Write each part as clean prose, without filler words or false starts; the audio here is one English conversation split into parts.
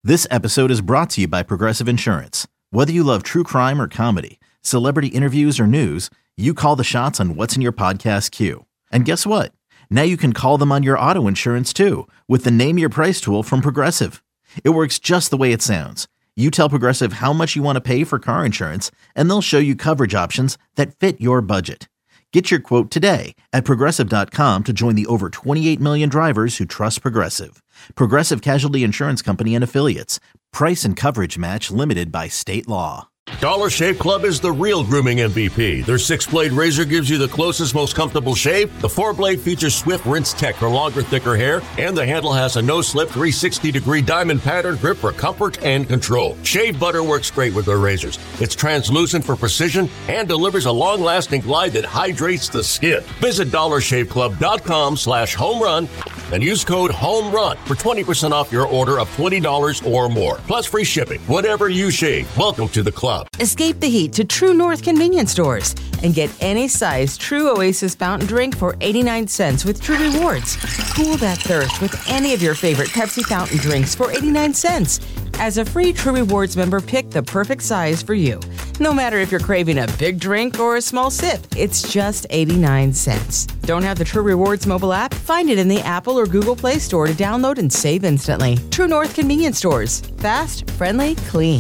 This episode is brought to you by Progressive Insurance. Whether you love true crime or comedy, celebrity interviews or news, you call the shots on what's in your podcast queue. And guess what? Now you can call them on your auto insurance too with the Name Your Price tool from Progressive. It works just the way it sounds. You tell Progressive how much you want to pay for car insurance, and they'll show you coverage options that fit your budget. Get your quote today at Progressive.com to join the over 28 million drivers who trust Progressive. Progressive Casualty Insurance Company and Affiliates. Price and coverage match limited by state law. Dollar Shave Club is the real grooming MVP. Their 6-blade razor gives you the closest, most comfortable shave. The 4-blade features swift rinse tech for longer, thicker hair. And the handle has a no-slip 360-degree diamond pattern grip for comfort and control. Shave butter works great with their razors. It's translucent for precision and delivers a long-lasting glide that hydrates the skin. Visit DollarShaveClub.com/homerun and use code HOMERUN for 20% off your order of $20 or more. Plus free shipping. Whatever you shave, welcome to the club. Escape the heat to True North convenience stores and get any size True Oasis fountain drink for 89 cents with True Rewards. Cool that thirst with any of your favorite Pepsi fountain drinks for 89 cents. As a free True Rewards member, pick the perfect size for you. No matter if you're craving a big drink or a small sip, it's just 89 cents. Don't have the True Rewards mobile app? Find it in the Apple or Google Play Store to download and save instantly. True North convenience stores. Fast, friendly, clean.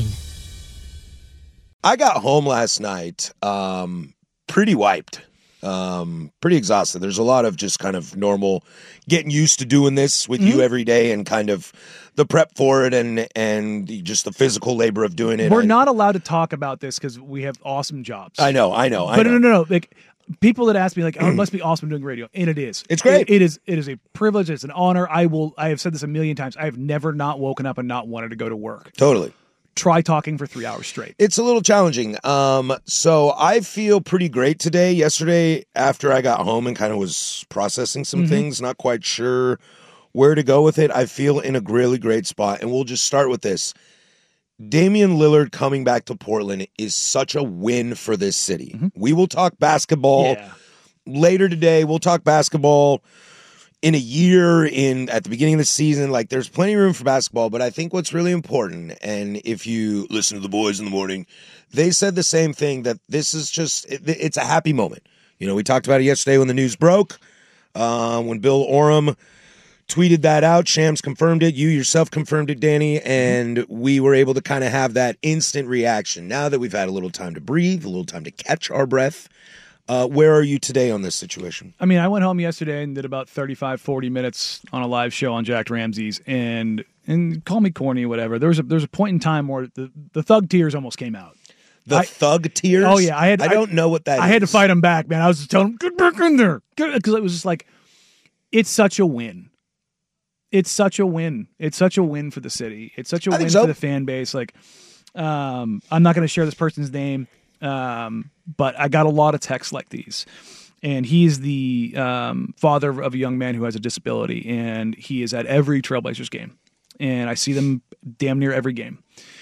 I got home last night pretty wiped, pretty exhausted. There's a lot of just kind of normal getting used to doing this with you every day and kind of the prep for it and just the physical labor of doing it. We're not allowed to talk about this because we have awesome jobs. I know. But no. Like, people that ask me, like, oh, it must be awesome doing radio. And it is. It's great. It is a privilege. It's an honor. I have said this a million times. I have never not woken up and not wanted to go to work. Totally. Try talking for 3 hours straight. It's a little challenging. So I feel pretty great today. Yesterday, after I got home and kind of was processing some things, not quite sure where to go with it, I feel in a really great spot. And we'll just start with this. Damian Lillard coming back to Portland is such a win for this city. We will talk basketball later today. We'll talk basketball in a year, at the beginning of the season. Like, there's plenty of room for basketball, but I think what's really important, and if you listen to the boys in the morning, they said the same thing, that this is just, it's a happy moment. You know, we talked about it yesterday when the news broke, when Bill Oram tweeted that out. Shams confirmed it. You yourself confirmed it, Danny, and we were able to kind of have that instant reaction. Now that we've had a little time to breathe, a little time to catch our breath, where are you today on this situation? I mean, I went home yesterday and did about 35, 40 minutes on a live show on Jack Ramsey's, and call me corny or whatever. There's a point in time where the thug tears almost came out. Thug tears? Oh, yeah. I don't know what that is. I had to fight him back, man. I was just telling him, get back in there. Because it was just like, it's such a win. It's such a win. It's such a win for the city. It's such a win for the fan base. Like, I'm not going to share this person's name, but I got a lot of texts like these. And he's the father of a young man who has a disability, and he is at every Trailblazers game. And I see them damn near every game.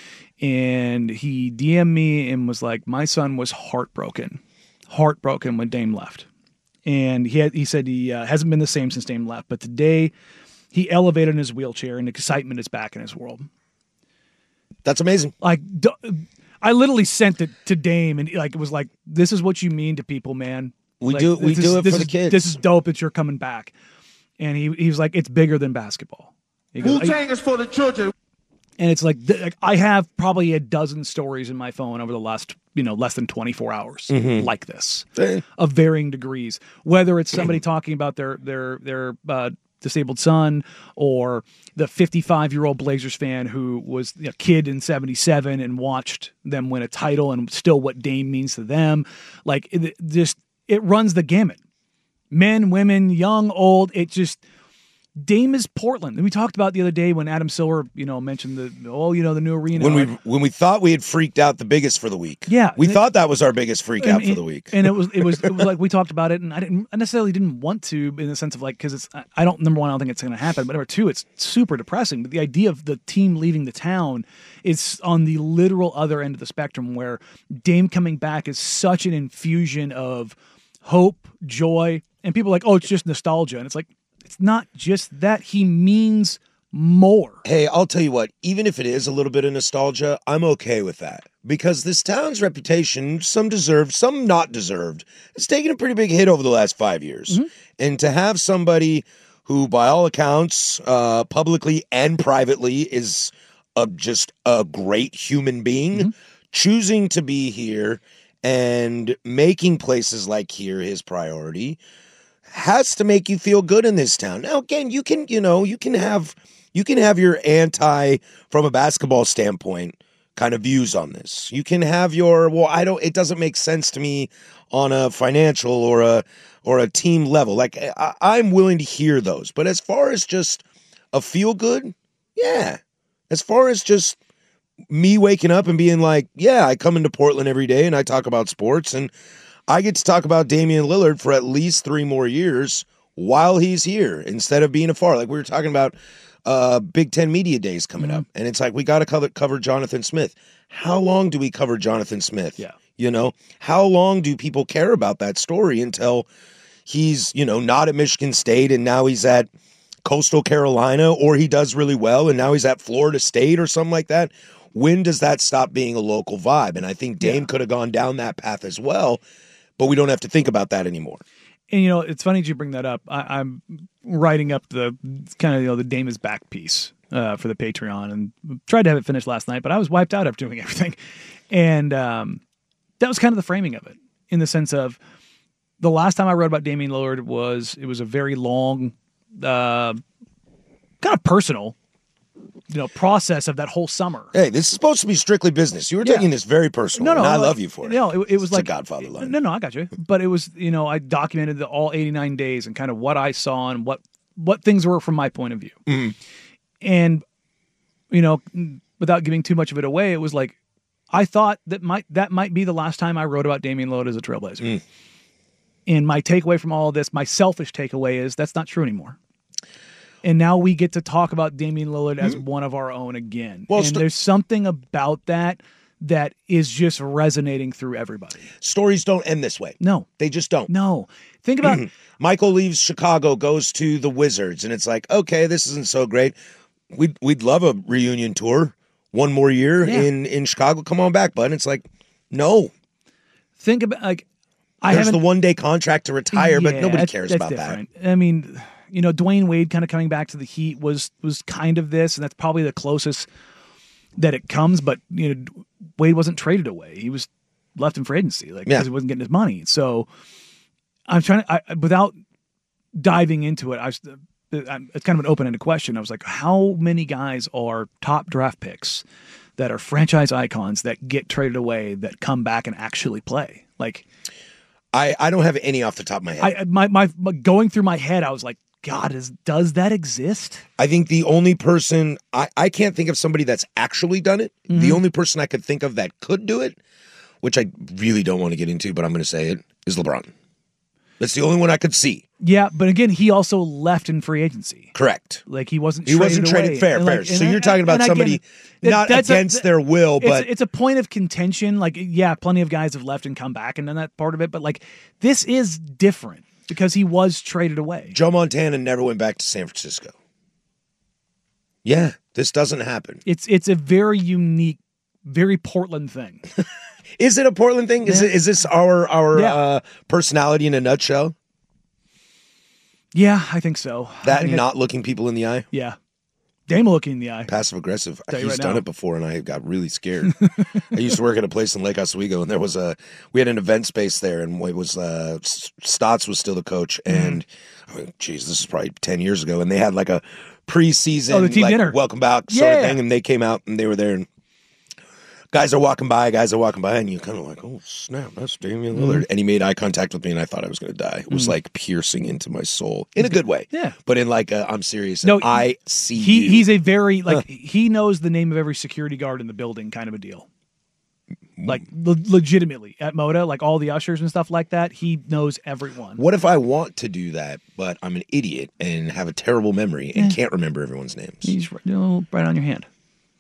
And he DM'd me and was like, my son was heartbroken when Dame left. And he said he hasn't been the same since Dame left. But today he elevated in his wheelchair and excitement is back in his world. That's amazing. Like, I literally sent it to Dame, and like, it was like, this is what you mean to people, man. We like, do it for the kids. This is dope that you're coming back. And he was like, it's bigger than basketball. Wu-Tang is for the children. And it's like I have probably a dozen stories in my phone over the last, less than 24 hours like this, of varying degrees. Whether it's somebody talking about their disabled son, or the 55-year-old Blazers fan who was a kid in '77 and watched them win a title, and still what Dame means to them. Like, it runs the gamut. Men, women, young, old. It just. Dame is Portland. And we talked about the other day when Adam Silver, mentioned the new arena. When we thought we had freaked out the biggest for the week. Yeah. We thought that was our biggest freak out for the week. And it was like, we talked about it, and I necessarily didn't want to, in the sense of like, because number one, I don't think it's going to happen, but number two, it's super depressing. But the idea of the team leaving the town is on the literal other end of the spectrum, where Dame coming back is such an infusion of hope, joy, and people are like, oh, it's just nostalgia. And it's like, it's not just that. He means more. Hey, I'll tell you what, even if it is a little bit of nostalgia, I'm okay with that. Because this town's reputation, some deserved, some not deserved, has taken a pretty big hit over the last 5 years. Mm-hmm. And to have somebody who, by all accounts, publicly and privately, is just a great human being, mm-hmm. choosing to be here and making places like here his priority, has to make you feel good in this town. Now, again, you can have your anti, from a basketball standpoint, kind of views on this. You can have your, it doesn't make sense to me on a financial or a team level. Like, I'm willing to hear those. But as far as just a feel good, yeah. As far as just me waking up and being like, yeah, I come into Portland every day and I talk about sports and I get to talk about Damian Lillard for at least 3 more years while he's here instead of being afar. Like we were talking about Big Ten Media Days coming up. And it's like, we got to cover Jonathan Smith. How long do we cover Jonathan Smith? Yeah. You know, how long do people care about that story until he's, not at Michigan State and now he's at Coastal Carolina, or he does really well and now he's at Florida State or something like that? When does that stop being a local vibe? And I think Dame could have gone down that path as well, but we don't have to think about that anymore. And, it's funny that you bring that up. I'm writing up the kind of, the Dame is back piece for the Patreon and tried to have it finished last night, but I was wiped out after doing everything. And that was kind of the framing of it, in the sense of the last time I wrote about Damian Lillard it was a very long, kind of personal, process of that whole summer. Hey, this is supposed to be strictly business. You were taking this very personal, and I love you for it. No, it was like a Godfather line. No, I got you. But it was, I documented all 89 days and kind of what I saw and what things were from my point of view. Mm-hmm. And, without giving too much of it away, it was like, I thought that might be the last time I wrote about Damian Lillard as a Trailblazer. Mm. And my takeaway from all of this, my selfish takeaway, is that's not true anymore. And now we get to talk about Damian Lillard as one of our own again. Well, and there's something about that is just resonating through everybody. Stories don't end this way. No. They just don't. No. Think about Michael leaves Chicago, goes to the Wizards, and it's like, okay, this isn't so great. We'd love a reunion tour. One more year in Chicago. Come on back, bud. And it's like, no. Think about, there's the 1-day contract to retire, but nobody cares about different. That. I mean, Dwayne Wade kind of coming back to the Heat was kind of this, and that's probably the closest that it comes. But Wade wasn't traded away; he was left in free agency, because he wasn't getting his money. So I'm trying to, without diving into it, it's kind of an open-ended question. I was like, how many guys are top draft picks that are franchise icons that get traded away that come back and actually play? Like, I don't have any off the top of my head. My going through my head, I was like, God, does that exist? I think the only person, I can't think of somebody that's actually done it. Mm-hmm. The only person I could think of that could do it, which I really don't want to get into, but I'm going to say it, is LeBron. That's the only one I could see. Yeah, but again, he also left in free agency. Correct. Like he wasn't traded away. Fair. So you're talking about somebody not against their will, but it's a point of contention. Like, yeah, plenty of guys have left and come back and done that part of it, but like this is different because he was traded away. Joe Montana never went back to San Francisco. Yeah, this doesn't happen. It's a very unique, very Portland thing. Is it a Portland thing? Yeah. Is this our personality in a nutshell? Yeah, I think so. Not looking people in the eye? Yeah. Dame looking in the eye. Passive aggressive. He's done it before, and I got really scared. I used to work at a place in Lake Oswego, and we had an event space there, and it was Stotts was still the coach, and this is probably 10 years ago, and they had like a preseason the team dinner, welcome back sort of thing, and they came out and they were there, and guys are walking by, and you're kind of like, oh, snap, that's Damian Lillard. And he made eye contact with me, and I thought I was going to die. It was like piercing into my soul in a good way. Yeah. But in like, I'm serious. No, I see you. He's a very, he knows the name of every security guard in the building kind of a deal. Like, legitimately, at Moda, like all the ushers and stuff like that, he knows everyone. What if I want to do that, but I'm an idiot and have a terrible memory and can't remember everyone's names? He's right on your hand.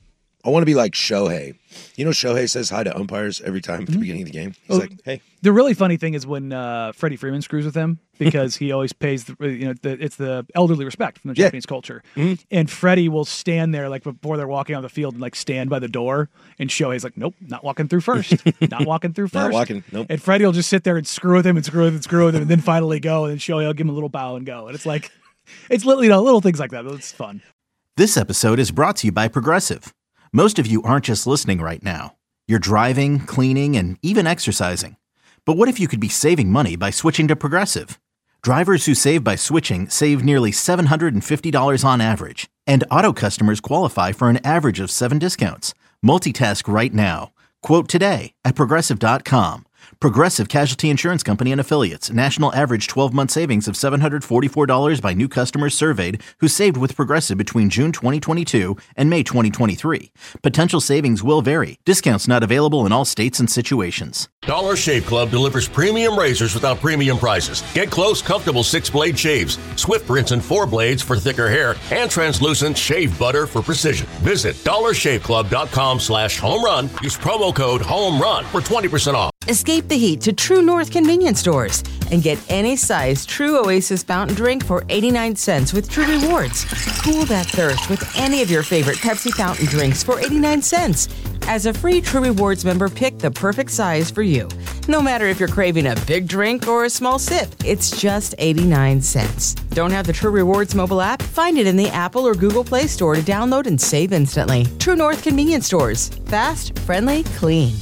I want to be like Shohei. You know, Shohei says hi to umpires every time at the beginning of the game. He's like, hey. The really funny thing is when Freddie Freeman screws with him because he always pays it's the elderly respect from the Japanese culture. Mm-hmm. And Freddie will stand there like before they're walking on the field and like stand by the door. And Shohei's like, nope, not walking through first. Not walking through first. Not walking, nope. And Freddie will just sit there and screw with him and screw with him and screw with him and then finally go. And then Shohei will give him a little bow and go. And it's like, it's literally, little things like that. It's fun. This episode is brought to you by Progressive. Most of you aren't just listening right now. You're driving, cleaning, and even exercising. But what if you could be saving money by switching to Progressive? Drivers who save by switching save nearly $750 on average. And auto customers qualify for an average of 7 discounts. Multitask right now. Quote today at Progressive.com. Progressive Casualty Insurance Company and Affiliates. National average 12-month savings of $744 by new customers surveyed who saved with Progressive between June 2022 and May 2023. Potential savings will vary. Discounts not available in all states and situations. Dollar Shave Club delivers premium razors without premium prices. Get close, comfortable 6-blade shaves, swift rinse and 4 blades for thicker hair, and translucent shave butter for precision. Visit dollarshaveclub.com/home-run. Use promo code HOME-RUN for 20% off. Escape the heat to True North convenience stores and get any size True Oasis fountain drink for 89 cents with True Rewards. Cool that thirst with any of your favorite Pepsi fountain drinks for 89 cents. As a free True Rewards member, pick the perfect size for you. No matter if you're craving a big drink or a small sip, it's just 89 cents. Don't have the True Rewards mobile app? Find it in the Apple or Google Play Store to download and save instantly. True North convenience stores. Fast, friendly, clean.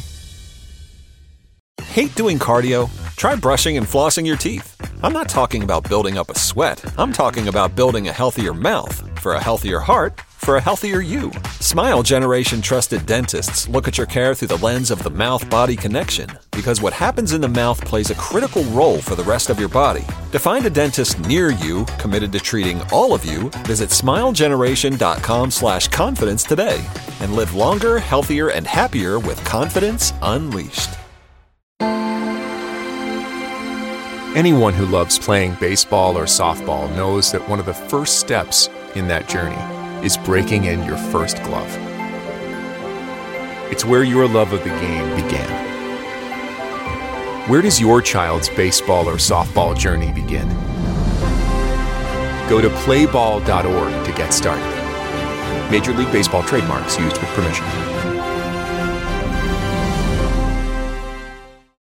Hate doing cardio? Try brushing and flossing your teeth. I'm not talking about building up a sweat. I'm talking about building a healthier mouth for a healthier heart for a healthier you. Smile Generation trusted dentists look at your care through the lens of the mouth-body connection because what happens in the mouth plays a critical role for the rest of your body. To find a dentist near you committed to treating all of you, visit smilegeneration.com/confidence today and live longer, healthier, and happier with confidence unleashed. Anyone who loves playing baseball or softball knows that one of the first steps in that journey is breaking in your first glove. It's where your love of the game began. Where does your child's baseball or softball journey begin? Go to playball.org to get started. Major League Baseball trademarks used with permission.